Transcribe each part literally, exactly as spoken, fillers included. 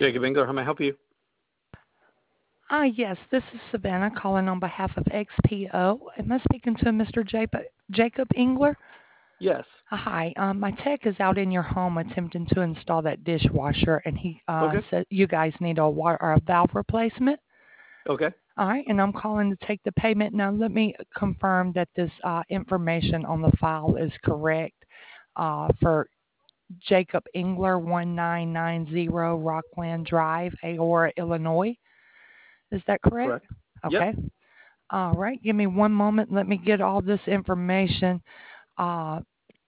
Jacob Engler, how may I help you? Ah, yes, this is Savannah calling on behalf of X P O. Am I speaking to Mister Jacob, Jacob Engler? Yes. Uh, Hi, um, my tech is out in your home attempting to install that dishwasher, and he uh, Okay. said you guys need a water or a valve replacement. Okay. All right, and I'm calling to take the payment. Now, let me confirm that this uh, information on the file is correct uh, for Jacob Engler, one nine nine zero Rockland Drive, Aurora, Illinois. Is that correct? Correct. Yep. Okay. All right, give me one moment. Let me get all this information uh,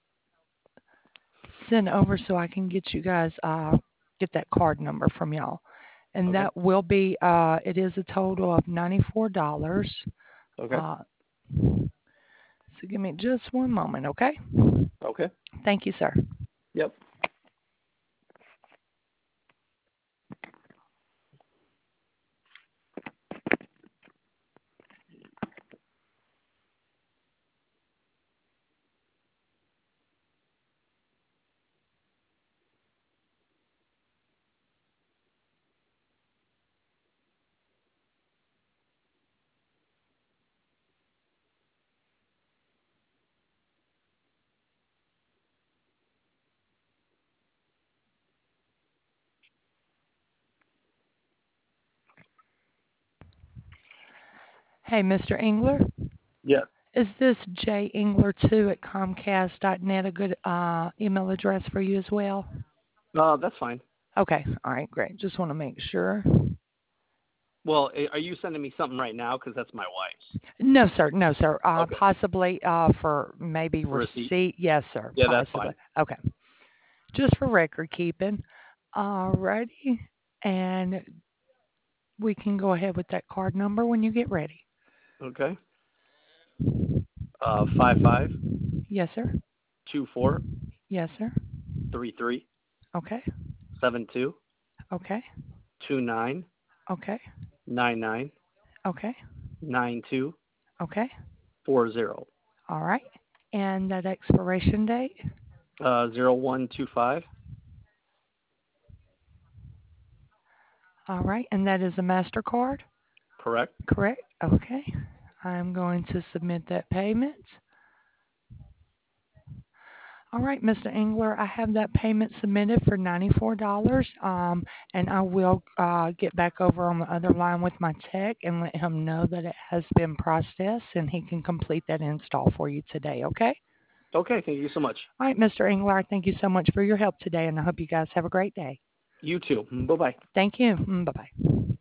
sent over so I can get you guys uh, get that card number from y'all. And Okay. that will be uh, it is a total of ninety-four dollars. Okay. Uh, so give me just one moment, okay? Okay. Thank you, sir. Yep. Hey, Mister Engler, Yes. is this j engler two at comcast dot net a good uh, email address for you as well? Uh, that's fine. Okay, all right, great. Just want to make sure. Well, a- are you sending me something right now? Because that's my wife's. No, sir. No, sir. Uh, Okay. possibly uh, for maybe For receipt? receipt. Yes, sir. Yeah, that's Possibly. fine. Okay. Just for record keeping. Alrighty. And we can go ahead with that card number when you get ready. Okay. Uh, five five Yes, sir. two four Yes, sir. three three Okay. seven two Okay. two nine Okay. nine nine Okay. nine two Okay. four zero. All right. And that expiration date? Uh, zero one two five. All right. And that is a MasterCard? Correct. Correct. Okay. I'm going to submit that payment. All right, Mister Engler, I have that payment submitted for ninety-four dollars, um, and I will uh, get back over on the other line with my tech and let him know that it has been processed and he can complete that install for you today, okay? Okay. Thank you so much. All right, Mister Engler, I thank you so much for your help today, and I hope you guys have a great day. You too. Bye bye. Thank you. Mm, bye-bye.